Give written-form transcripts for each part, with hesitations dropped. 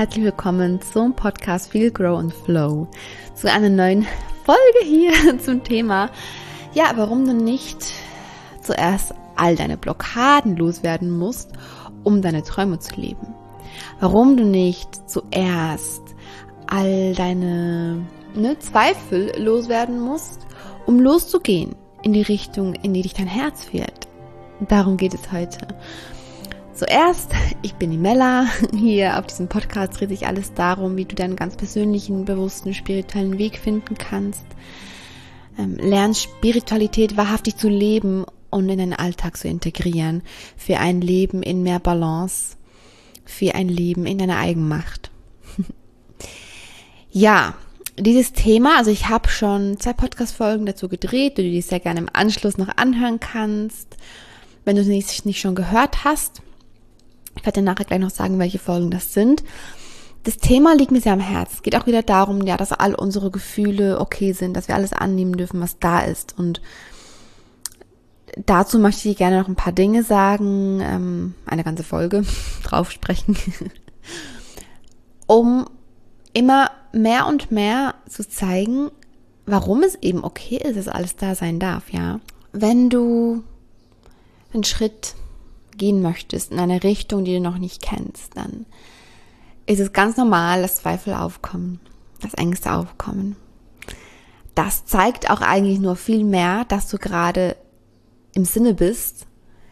herzlich willkommen zum Podcast Feel, Grow and Flow. Zu einer neuen Folge hier zum Thema, warum du nicht zuerst all deine Blockaden loswerden musst, um deine Träume zu leben. Warum du nicht zuerst all deine Zweifel loswerden musst, um loszugehen in die Richtung, in die dich dein Herz führt. Darum geht es heute. Zuerst, ich bin die Mella. Hier auf diesem Podcast dreht sich alles darum, wie du deinen ganz persönlichen, bewussten, spirituellen Weg finden kannst. Lernst Spiritualität wahrhaftig zu leben und in deinen Alltag zu integrieren. Für ein Leben in mehr Balance. Für ein Leben in deiner Eigenmacht. Ja, dieses Thema, also ich habe schon 2 Podcast-Folgen dazu gedreht, die du dir sehr gerne im Anschluss noch anhören kannst, wenn du es nicht schon gehört hast. Ich werde dir nachher gleich noch sagen, welche Folgen das sind. Das Thema liegt mir sehr am Herzen. Es geht auch wieder darum, dass all unsere Gefühle okay sind, dass wir alles annehmen dürfen, was da ist. Und dazu möchte ich gerne noch ein paar Dinge sagen, eine ganze Folge drauf sprechen, um immer mehr und mehr zu zeigen, warum es eben okay ist, dass alles da sein darf, ja. Wenn du einen Schritt gehen möchtest in eine Richtung, die du noch nicht kennst, dann ist es ganz normal, dass Zweifel aufkommen, dass Ängste aufkommen. Das zeigt auch eigentlich nur viel mehr, dass du gerade im Sinne bist,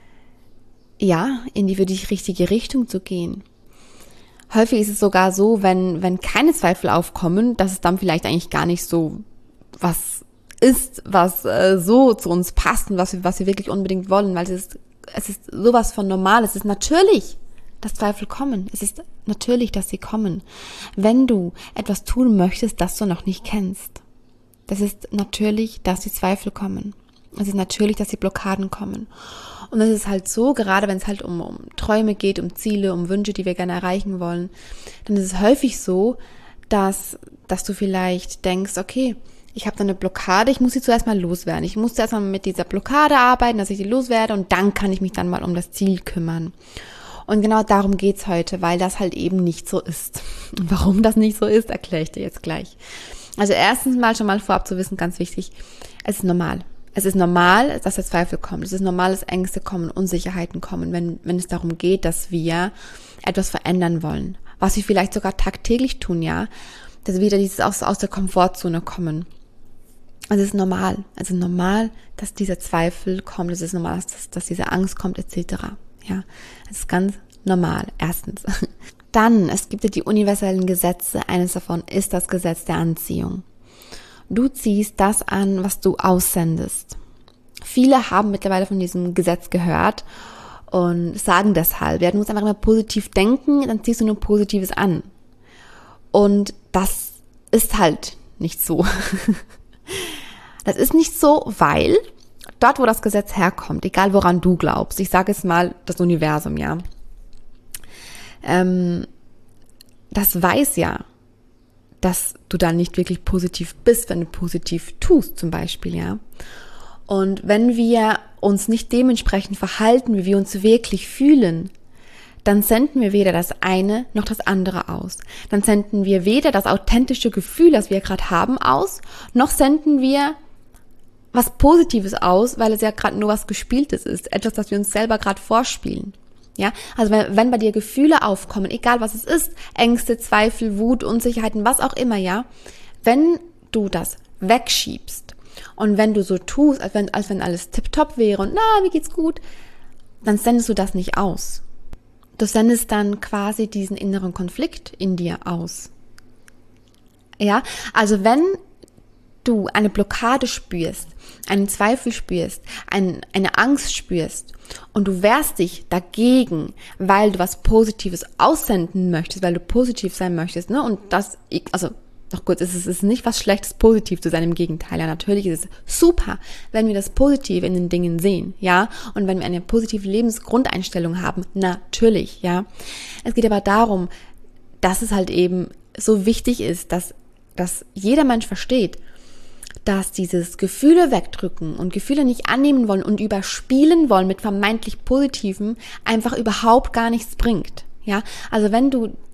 in die für dich richtige Richtung zu gehen. Häufig ist es sogar so, wenn keine Zweifel aufkommen, dass es dann vielleicht eigentlich gar nicht so was ist, was so zu uns passt und was wir wirklich unbedingt wollen, weil es ist sowas von normal. Es ist natürlich, dass Zweifel kommen. Es ist natürlich, dass sie kommen. Wenn du etwas tun möchtest, das du noch nicht kennst. Das ist natürlich, dass die Zweifel kommen. Es ist natürlich, dass die Blockaden kommen. Und es ist halt so, gerade wenn es halt um Träume geht, um Ziele, um Wünsche, die wir gerne erreichen wollen, dann ist es häufig so, dass du vielleicht denkst, okay, ich habe da eine Blockade, ich muss sie zuerst mal loswerden. Ich muss zuerst mal mit dieser Blockade arbeiten, dass ich sie loswerde und dann kann ich mich dann mal um das Ziel kümmern. Und genau darum geht's heute, weil das halt eben nicht so ist. Und warum das nicht so ist, erkläre ich dir jetzt gleich. Also erstens schon mal vorab zu wissen, ganz wichtig, es ist normal. Es ist normal, dass der Zweifel kommt. Es ist normal, dass Ängste kommen, Unsicherheiten kommen, wenn es darum geht, dass wir etwas verändern wollen. Was wir vielleicht sogar tagtäglich tun, dass wir wieder dieses aus der Komfortzone kommen. Es ist normal. Es ist normal, dass dieser Zweifel kommt. Es ist normal, dass diese Angst kommt, etc. Ja, es ist ganz normal. Erstens. Dann, es gibt ja die universellen Gesetze. Eines davon ist das Gesetz der Anziehung. Du ziehst das an, was du aussendest. Viele haben mittlerweile von diesem Gesetz gehört und sagen deshalb, du musst einfach immer positiv denken, dann ziehst du nur Positives an. Und das ist halt nicht so. Das ist nicht so, weil dort, wo das Gesetz herkommt, egal woran du glaubst, ich sage jetzt mal das Universum, das weiß dass du dann nicht wirklich positiv bist, wenn du positiv tust zum Beispiel, Und wenn wir uns nicht dementsprechend verhalten, wie wir uns wirklich fühlen, dann senden wir weder das eine noch das andere aus. Dann senden wir weder das authentische Gefühl, das wir gerade haben, aus, noch senden wir was Positives aus, weil es ja gerade nur was Gespieltes ist, etwas, das wir uns selber gerade vorspielen. Also wenn bei dir Gefühle aufkommen, egal was es ist, Ängste, Zweifel, Wut, Unsicherheiten, was auch immer, wenn du das wegschiebst und wenn du so tust, als wenn alles tipptopp wäre und mir geht's gut, dann sendest du das nicht aus. Du sendest dann quasi diesen inneren Konflikt in dir aus. Also wenn du eine Blockade spürst, einen Zweifel spürst, eine Angst spürst und du wehrst dich dagegen, weil du was Positives aussenden möchtest, weil du positiv sein möchtest, und das, noch kurz, es ist nicht was Schlechtes, positiv zu sein, im Gegenteil, natürlich ist es super, wenn wir das Positive in den Dingen sehen, und wenn wir eine positive Lebensgrundeinstellung haben, natürlich, Es geht aber darum, dass es halt eben so wichtig ist, dass jeder Mensch versteht, dass dieses Gefühle wegdrücken und Gefühle nicht annehmen wollen und überspielen wollen mit vermeintlich Positiven einfach überhaupt gar nichts bringt. Also wenn du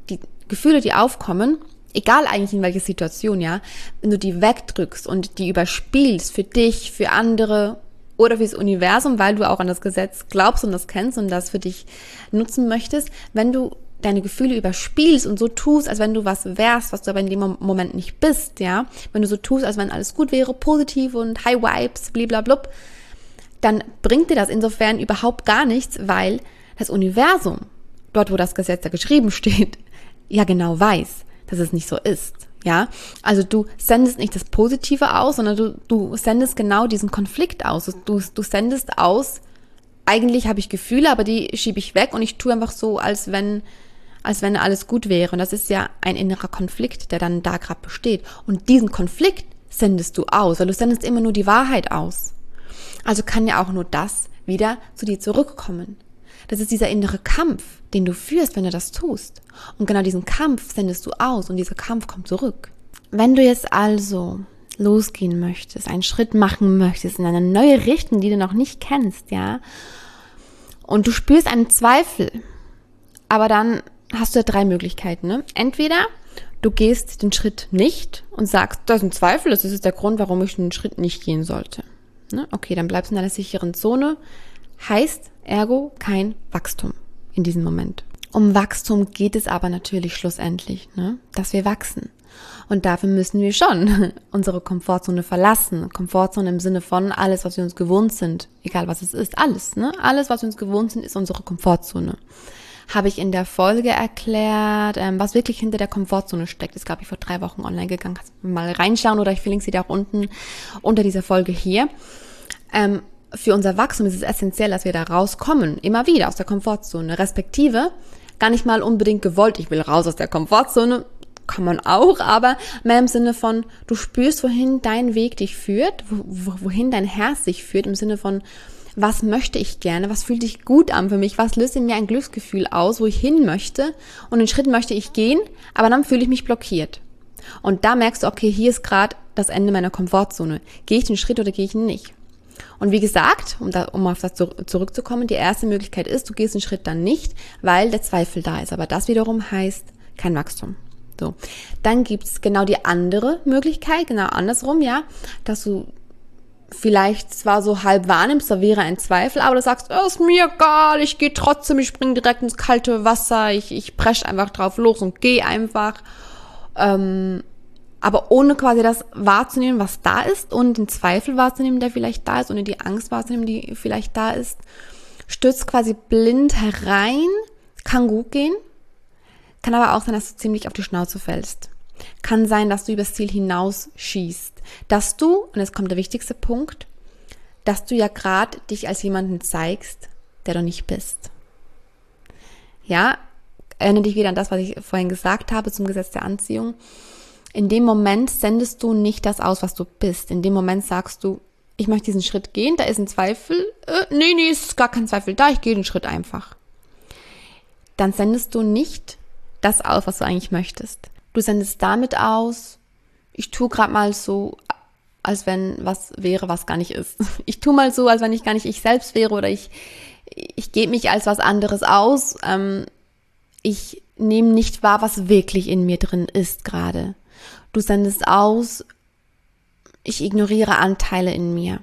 Gefühle, die aufkommen, egal eigentlich in welcher Situation, ja, wenn du die wegdrückst und die überspielst für dich, für andere oder fürs Universum, weil du auch an das Gesetz glaubst und das kennst und das für dich nutzen möchtest, wenn du deine Gefühle überspielst und so tust, als wenn du was wärst, was du aber in dem Moment nicht bist, ja, wenn du so tust, als wenn alles gut wäre, positiv und High Vibes, blablabla, dann bringt dir das insofern überhaupt gar nichts, weil das Universum, dort wo das Gesetz da geschrieben steht, ja genau weiß, dass es nicht so ist, ja. Also du sendest nicht das Positive aus, sondern du sendest genau diesen Konflikt aus. Du sendest aus, eigentlich habe ich Gefühle, aber die schiebe ich weg und ich tue einfach so, als wenn alles gut wäre. Und das ist ja ein innerer Konflikt, der dann da gerade besteht. Und diesen Konflikt sendest du aus, weil du sendest immer nur die Wahrheit aus. Also kann ja auch nur das wieder zu dir zurückkommen. Das ist dieser innere Kampf, den du führst, wenn du das tust. Und genau diesen Kampf sendest du aus und dieser Kampf kommt zurück. Wenn du jetzt also losgehen möchtest, einen Schritt machen möchtest in eine neue Richtung, die du noch nicht kennst, ja, und du spürst einen Zweifel, aber dann hast du ja 3 Möglichkeiten, ne? Entweder du gehst den Schritt nicht und sagst, das ist ein Zweifel, das ist der Grund, warum ich den Schritt nicht gehen sollte. Ne? Okay, dann bleibst du in einer sicheren Zone. Heißt ergo kein Wachstum in diesem Moment. Um Wachstum geht es aber natürlich schlussendlich, ne? Dass wir wachsen. Und dafür müssen wir schon unsere Komfortzone verlassen. Komfortzone im Sinne von alles, was wir uns gewohnt sind, egal was es ist, alles, ne? Alles, was wir uns gewohnt sind, ist unsere Komfortzone. Habe ich in der Folge erklärt, was wirklich hinter der Komfortzone steckt. Ist, glaube ich, vor 3 Wochen online gegangen. Kannst du mal reinschauen oder ich verlinke sie da auch unten unter dieser Folge hier. Für unser Wachstum ist es essentiell, dass wir da rauskommen, immer wieder aus der Komfortzone, respektive gar nicht mal unbedingt gewollt, ich will raus aus der Komfortzone, kann man auch, aber mehr im Sinne von, du spürst, wohin dein Weg dich führt, wohin dein Herz dich führt, im Sinne von, was möchte ich gerne, was fühlt sich gut an für mich, was löst in mir ein Glücksgefühl aus, wo ich hin möchte und den Schritt möchte ich gehen, aber dann fühle ich mich blockiert. Und da merkst du, okay, hier ist gerade das Ende meiner Komfortzone. Gehe ich den Schritt oder gehe ich ihn nicht? Und wie gesagt, um auf das zurückzukommen, die erste Möglichkeit ist, du gehst den Schritt dann nicht, weil der Zweifel da ist. Aber das wiederum heißt kein Wachstum. So, dann gibt's genau die andere Möglichkeit, genau andersrum, ja, dass du vielleicht zwar so halb wahrnimmst, da wäre ein Zweifel, aber du sagst, ist mir egal, ich gehe trotzdem, ich springe direkt ins kalte Wasser, ich presche einfach drauf los und gehe einfach. Aber ohne quasi das wahrzunehmen, was da ist, und den Zweifel wahrzunehmen, der vielleicht da ist, ohne die Angst wahrzunehmen, die vielleicht da ist, stürzt quasi blind herein, kann gut gehen, kann aber auch sein, dass du ziemlich auf die Schnauze fällst. Kann sein, dass du übers Ziel hinaus schießt. Dass du, und jetzt kommt der wichtigste Punkt, dass du ja gerade dich als jemanden zeigst, der du nicht bist. Ja, erinnere dich wieder an das, was ich vorhin gesagt habe zum Gesetz der Anziehung. In dem Moment sendest du nicht das aus, was du bist. In dem Moment sagst du, ich möchte diesen Schritt gehen, da ist ein Zweifel. Nee, ist gar kein Zweifel da, ich gehe den Schritt einfach. Dann sendest du nicht das aus, was du eigentlich möchtest. Du sendest damit aus, ich tue gerade mal so, als wenn was wäre, was gar nicht ist. Ich tue mal so, als wenn ich gar nicht ich selbst wäre, oder ich gebe mich als was anderes aus. Ich nehme nicht wahr, was wirklich in mir drin ist gerade. Du sendest aus, ich ignoriere Anteile in mir.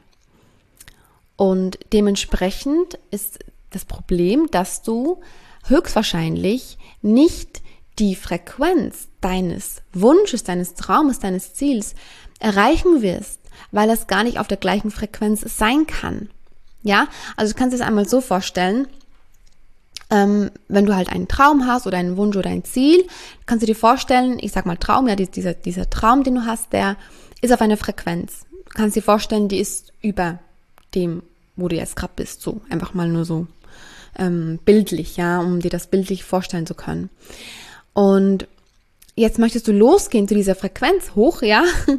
Und dementsprechend ist das Problem, dass du höchstwahrscheinlich nicht die Frequenz deines Wunsches, deines Traumes, deines Ziels erreichen wirst, weil es gar nicht auf der gleichen Frequenz sein kann. Ja, also du kannst dir das einmal so vorstellen, wenn du halt einen Traum hast oder einen Wunsch oder ein Ziel, kannst du dir vorstellen, ich sag mal Traum, ja, dieser Traum, den du hast, der ist auf einer Frequenz. Du kannst dir vorstellen, die ist über dem, wo du jetzt gerade bist, so einfach mal nur so bildlich, ja, um dir das bildlich vorstellen zu können. Und jetzt möchtest du losgehen zu dieser Frequenz hoch, ja,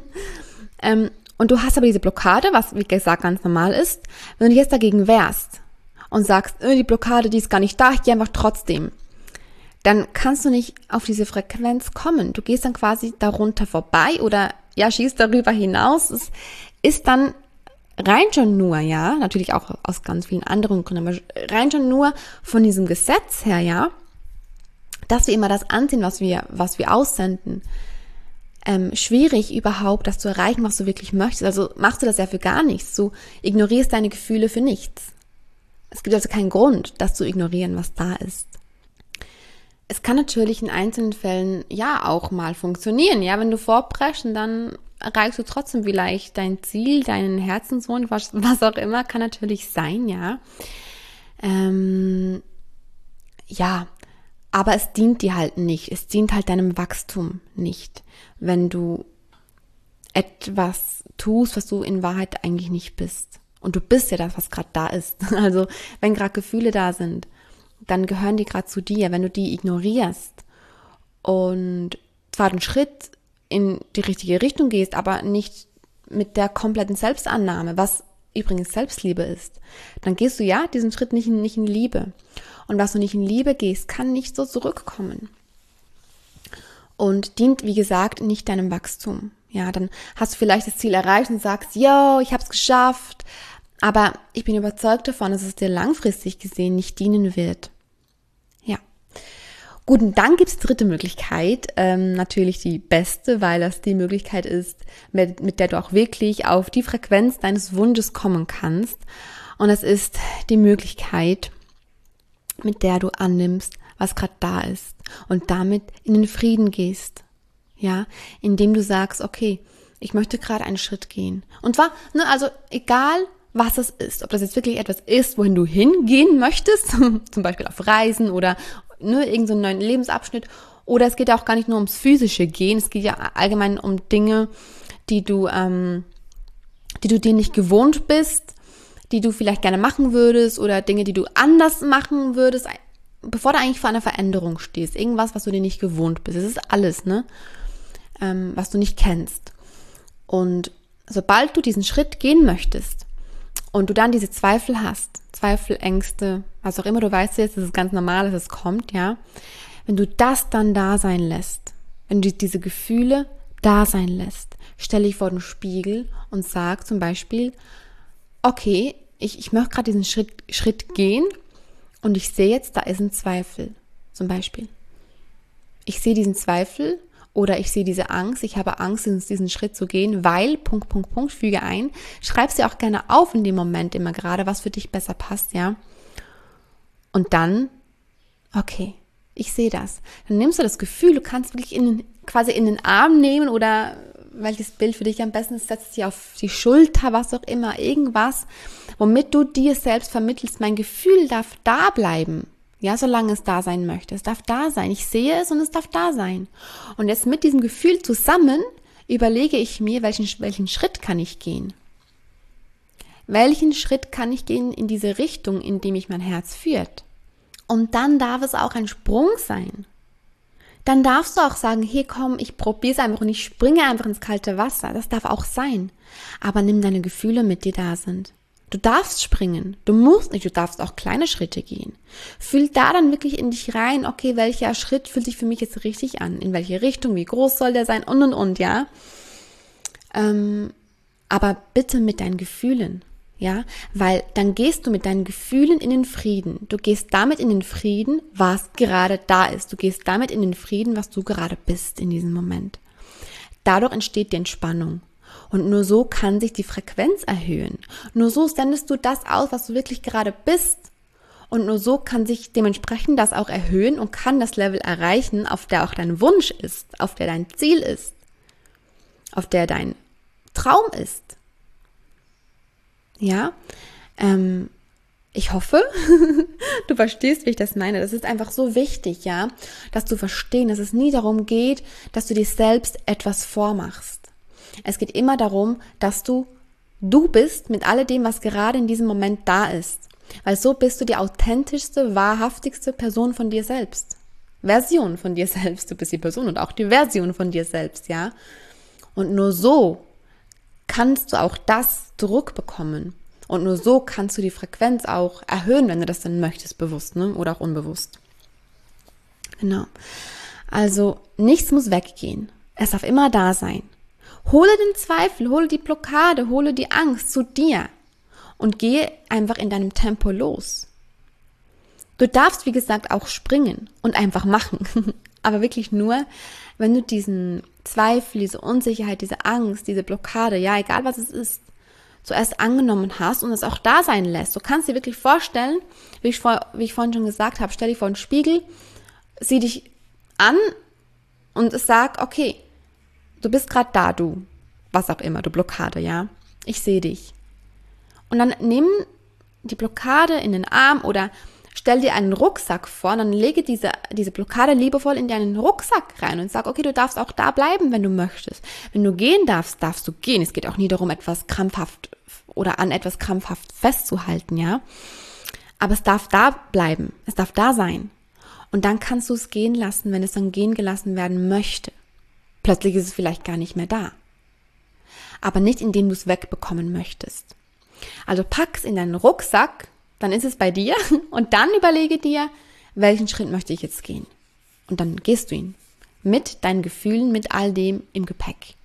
und du hast aber diese Blockade, was wie gesagt ganz normal ist. Wenn du jetzt dagegen wehrst und sagst, die Blockade, die ist gar nicht da, ich gehe einfach trotzdem, dann kannst du nicht auf diese Frequenz kommen. Du gehst dann quasi darunter vorbei oder ja, schießt darüber hinaus. Es ist dann rein schon nur, ja, natürlich auch aus ganz vielen anderen Gründen, aber rein schon nur von diesem Gesetz her, ja, dass wir immer das anziehen, was wir aussenden, schwierig überhaupt das zu erreichen, was du wirklich möchtest. Also machst du das ja für gar nichts. Du ignorierst deine Gefühle für nichts. Es gibt also keinen Grund, das zu ignorieren, was da ist. Es kann natürlich in einzelnen Fällen ja auch mal funktionieren. Ja, wenn du vorpreschst, dann erreichst du trotzdem vielleicht dein Ziel, deinen Herzenswunsch, was auch immer, kann natürlich sein, ja. Ja, aber es dient dir halt nicht. Es dient halt deinem Wachstum nicht, wenn du etwas tust, was du in Wahrheit eigentlich nicht bist. Und du bist ja das, was gerade da ist. Also wenn gerade Gefühle da sind, dann gehören die gerade zu dir. Wenn du die ignorierst und zwar einen Schritt in die richtige Richtung gehst, aber nicht mit der kompletten Selbstannahme, was übrigens Selbstliebe ist, dann gehst du ja diesen Schritt nicht in Liebe. Und was du nicht in Liebe gehst, kann nicht so zurückkommen. Und dient, wie gesagt, nicht deinem Wachstum. Ja, dann hast du vielleicht das Ziel erreicht und sagst, yo, ich habe es geschafft. Aber ich bin überzeugt davon, dass es dir langfristig gesehen nicht dienen wird. Ja. Gut, und dann gibt es die dritte Möglichkeit, natürlich die beste, weil das die Möglichkeit ist, mit der du auch wirklich auf die Frequenz deines Wunsches kommen kannst. Und das ist die Möglichkeit, mit der du annimmst, was gerade da ist und damit in den Frieden gehst. Ja, indem du sagst, okay, ich möchte gerade einen Schritt gehen. Und zwar, also egal, was es ist, ob das jetzt wirklich etwas ist, wohin du hingehen möchtest, zum Beispiel auf Reisen oder irgend so einen neuen Lebensabschnitt, oder es geht ja auch gar nicht nur ums physische Gehen, es geht ja allgemein um Dinge, die du dir nicht gewohnt bist, die du vielleicht gerne machen würdest oder Dinge, die du anders machen würdest, bevor du eigentlich vor einer Veränderung stehst. Irgendwas, was du dir nicht gewohnt bist. Das ist alles, was du nicht kennst. Und sobald du diesen Schritt gehen möchtest und du dann diese Zweifel hast, Zweifel, Ängste, was auch immer, du weißt jetzt, das ist ganz normal, dass es kommt, ja. Wenn du das dann da sein lässt, wenn du diese Gefühle da sein lässt, stell dich vor den Spiegel und sag zum Beispiel, okay, ich möchte gerade diesen Schritt gehen und ich sehe jetzt, da ist ein Zweifel, zum Beispiel. Ich sehe diesen Zweifel oder ich sehe diese Angst, ich habe Angst, diesen Schritt zu gehen, weil, füge ein, schreib sie auch gerne auf in dem Moment immer gerade, was für dich besser passt, ja. Und dann, okay, ich sehe das. Dann nimmst du das Gefühl, du kannst wirklich quasi in den Arm nehmen oder welches Bild für dich am besten ist, setzt sie auf die Schulter, was auch immer, irgendwas, womit du dir selbst vermittelst, mein Gefühl darf da bleiben. Ja, solange es da sein möchte. Es darf da sein. Ich sehe es und es darf da sein. Und jetzt mit diesem Gefühl zusammen überlege ich mir, welchen Schritt kann ich gehen? Welchen Schritt kann ich gehen in diese Richtung, in die mich mein Herz führt? Und dann darf es auch ein Sprung sein. Dann darfst du auch sagen, hier komm, ich probiere es einfach und ich springe einfach ins kalte Wasser. Das darf auch sein. Aber nimm deine Gefühle mit, die da sind. Du darfst springen. Du musst nicht, du darfst auch kleine Schritte gehen. Fühl da dann wirklich in dich rein, okay, welcher Schritt fühlt sich für mich jetzt richtig an? In welche Richtung? Wie groß soll der sein? Und, ja. Aber bitte mit deinen Gefühlen. Ja, weil dann gehst du mit deinen Gefühlen in den Frieden. Du gehst damit in den Frieden, was gerade da ist. Du gehst damit in den Frieden, was du gerade bist in diesem Moment. Dadurch entsteht die Entspannung. Und nur so kann sich die Frequenz erhöhen. Nur so sendest du das aus, was du wirklich gerade bist. Und nur so kann sich dementsprechend das auch erhöhen und kann das Level erreichen, auf der auch dein Wunsch ist, auf der dein Ziel ist, auf der dein Traum ist. Ja, ich hoffe, du verstehst, wie ich das meine. Das ist einfach so wichtig, ja, dass du verstehst, dass es nie darum geht, dass du dir selbst etwas vormachst. Es geht immer darum, dass du bist mit alledem, was gerade in diesem Moment da ist. Weil so bist du die authentischste, wahrhaftigste Person von dir selbst. Version von dir selbst. Du bist die Person und auch die Version von dir selbst, ja. Und nur so kannst du auch das zurückbekommen. Und nur so kannst du die Frequenz auch erhöhen, wenn du das dann möchtest, bewusst, oder auch unbewusst. Genau. Also nichts muss weggehen. Es darf immer da sein. Hole den Zweifel, hole die Blockade, hole die Angst zu dir und gehe einfach in deinem Tempo los. Du darfst, wie gesagt, auch springen und einfach machen. Aber wirklich nur, wenn du diesen Zweifel, diese Unsicherheit, diese Angst, diese Blockade, ja, egal was es ist, zuerst angenommen hast und es auch da sein lässt. Du kannst dir wirklich vorstellen, wie ich vorhin schon gesagt habe, stell dich vor einen Spiegel, sieh dich an und sag, okay, du bist gerade da, du, was auch immer, du Blockade, ja, ich sehe dich. Und dann nimm die Blockade in den Arm oder stell dir einen Rucksack vor und dann lege diese Blockade liebevoll in deinen Rucksack rein und sag, okay, du darfst auch da bleiben, wenn du möchtest. Wenn du gehen darfst, darfst du gehen. Es geht auch nie darum, etwas krampfhaft oder an etwas krampfhaft festzuhalten, ja. Aber es darf da bleiben, es darf da sein. Und dann kannst du es gehen lassen, wenn es dann gehen gelassen werden möchte. Plötzlich ist es vielleicht gar nicht mehr da. Aber nicht, indem du es wegbekommen möchtest. Also pack es in deinen Rucksack, dann ist es bei dir und dann überlege dir, welchen Schritt möchte ich jetzt gehen. Und dann gehst du ihn. Mit deinen Gefühlen, mit all dem im Gepäck.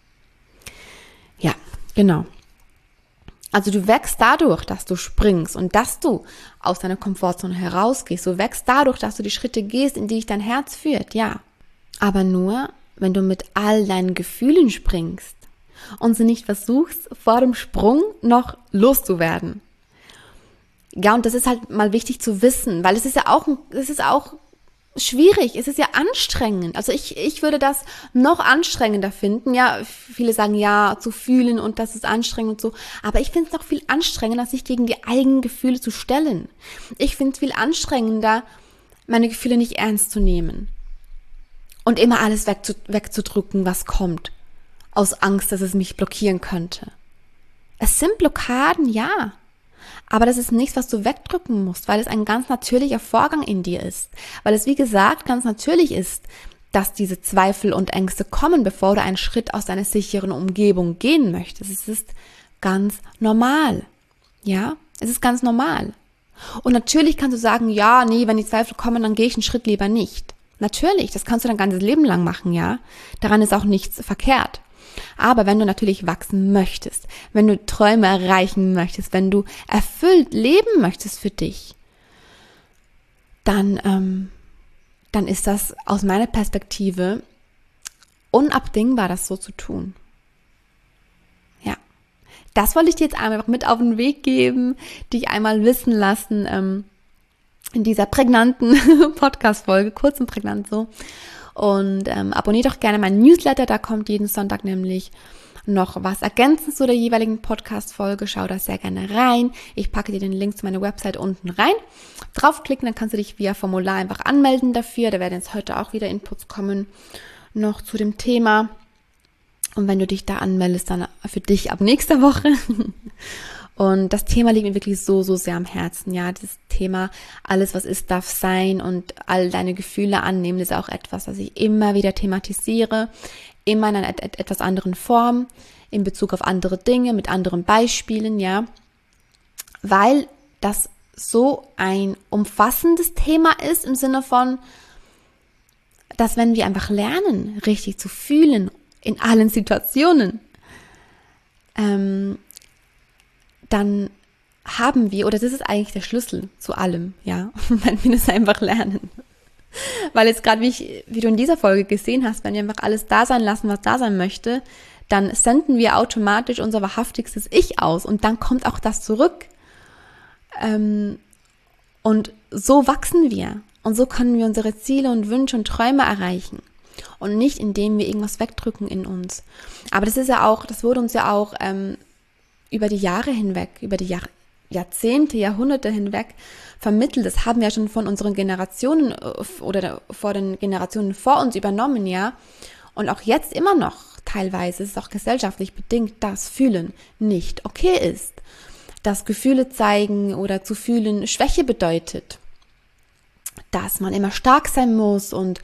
Ja, genau. Also du wächst dadurch, dass du springst und dass du aus deiner Komfortzone herausgehst. Du wächst dadurch, dass du die Schritte gehst, in die dich dein Herz führt, ja. Aber nur, wenn du mit all deinen Gefühlen springst und sie nicht versuchst, vor dem Sprung noch loszuwerden. Ja, und das ist halt mal wichtig zu wissen, weil es ist auch schwierig, es ist ja anstrengend. Also ich würde das noch anstrengender finden. Ja, viele sagen ja, zu fühlen und das ist anstrengend und so. Aber ich finde es noch viel anstrengender, sich gegen die eigenen Gefühle zu stellen. Ich finde es viel anstrengender, meine Gefühle nicht ernst zu nehmen. Und immer alles wegzudrücken, was kommt. Aus Angst, dass es mich blockieren könnte. Es sind Blockaden, ja. Aber das ist nichts, was du wegdrücken musst, weil es ein ganz natürlicher Vorgang in dir ist. Weil es, wie gesagt, ganz natürlich ist, dass diese Zweifel und Ängste kommen, bevor du einen Schritt aus deiner sicheren Umgebung gehen möchtest. Es ist ganz normal. Ja, es ist ganz normal. Und natürlich kannst du sagen, ja, nee, wenn die Zweifel kommen, dann gehe ich einen Schritt lieber nicht. Natürlich, das kannst du dein ganzes Leben lang machen, ja. Daran ist auch nichts verkehrt. Aber wenn du natürlich wachsen möchtest, wenn du Träume erreichen möchtest, wenn du erfüllt leben möchtest für dich, dann ist das aus meiner Perspektive unabdingbar, das so zu tun. Ja, das wollte ich dir jetzt einfach mit auf den Weg geben, dich einmal wissen lassen in dieser prägnanten Podcast-Folge, kurz und prägnant so. Und abonniere doch gerne meinen Newsletter, da kommt jeden Sonntag nämlich noch was ergänzend zu der jeweiligen Podcast-Folge. Schau da sehr gerne rein. Ich packe dir den Link zu meiner Website unten rein. Draufklicken, dann kannst du dich via Formular einfach anmelden dafür. Da werden jetzt heute auch wieder Inputs kommen noch zu dem Thema. Und wenn du dich da anmeldest, dann für dich ab nächster Woche. Und das Thema liegt mir wirklich so, so sehr am Herzen. Ja, das Thema, alles was ist, darf sein und all deine Gefühle annehmen, ist auch etwas, was ich immer wieder thematisiere, immer in einer etwas anderen Form, in Bezug auf andere Dinge, mit anderen Beispielen, ja, weil das so ein umfassendes Thema ist im Sinne von, dass wenn wir einfach lernen, richtig zu fühlen in allen Situationen, dann haben wir, oder das ist eigentlich der Schlüssel zu allem, ja, wenn wir das einfach lernen. Weil jetzt gerade, wie du in dieser Folge gesehen hast, wenn wir einfach alles da sein lassen, was da sein möchte, dann senden wir automatisch unser wahrhaftigstes Ich aus und dann kommt auch das zurück. Und so wachsen wir und so können wir unsere Ziele und Wünsche und Träume erreichen. Und nicht, indem wir irgendwas wegdrücken in uns. Aber das ist ja auch, das wurde uns ja auch über die Jahre hinweg, über die Jahrzehnte, Jahrhunderte hinweg vermittelt. Das haben wir ja schon von unseren Generationen oder vor den Generationen vor uns übernommen, ja. Und auch jetzt immer noch teilweise, es ist auch gesellschaftlich bedingt, dass Fühlen nicht okay ist. Dass Gefühle zeigen oder zu fühlen Schwäche bedeutet. Dass man immer stark sein muss und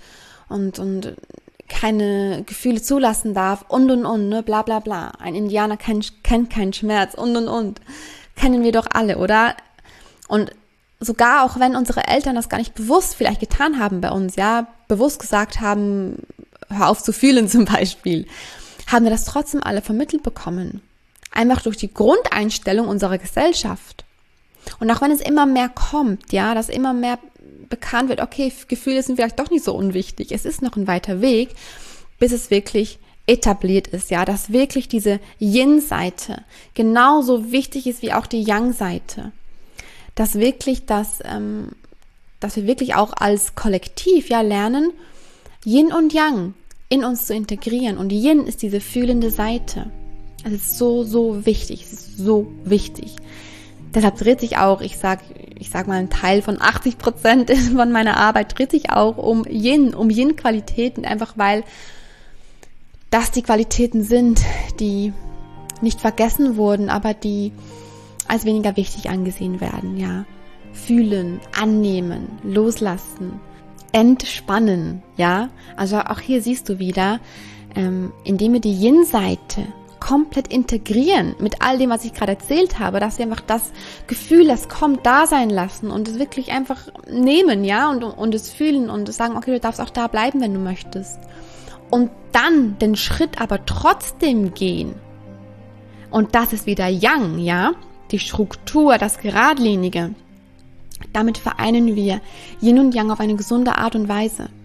keine Gefühle zulassen darf und, ne, bla bla bla. Ein Indianer kennt keinen Schmerz und. Kennen wir doch alle, oder? Und sogar auch wenn unsere Eltern das gar nicht bewusst vielleicht getan haben bei uns, ja, bewusst gesagt haben, hör auf zu fühlen zum Beispiel, haben wir das trotzdem alle vermittelt bekommen. Einfach durch die Grundeinstellung unserer Gesellschaft. Und auch wenn es immer mehr kommt, ja, dass immer mehr bekannt wird, okay, Gefühle sind vielleicht doch nicht so unwichtig. Es ist noch ein weiter Weg, bis es wirklich etabliert ist, ja, dass wirklich diese Yin-Seite genauso wichtig ist wie auch die Yang-Seite. Dass wirklich dass wir wirklich auch als Kollektiv ja lernen, Yin und Yang in uns zu integrieren. Und Yin ist diese fühlende Seite. Es ist so, so wichtig. Es ist so wichtig. Deshalb dreht sich auch, ich sag mal, ein Teil von 80% von meiner Arbeit dreht sich auch um Yin-Qualitäten, einfach weil das die Qualitäten sind, die nicht vergessen wurden, aber die als weniger wichtig angesehen werden, ja. Fühlen, annehmen, loslassen, entspannen, ja. Also auch hier siehst du wieder, indem wir die Yin-Seite komplett integrieren mit all dem, was ich gerade erzählt habe, dass wir einfach das Gefühl, das kommt, da sein lassen und es wirklich einfach nehmen, ja, und es fühlen und sagen, okay, du darfst auch da bleiben, wenn du möchtest. Und dann den Schritt aber trotzdem gehen. Und das ist wieder Yang, ja, die Struktur, das Geradlinige. Damit vereinen wir Yin und Yang auf eine gesunde Art und Weise.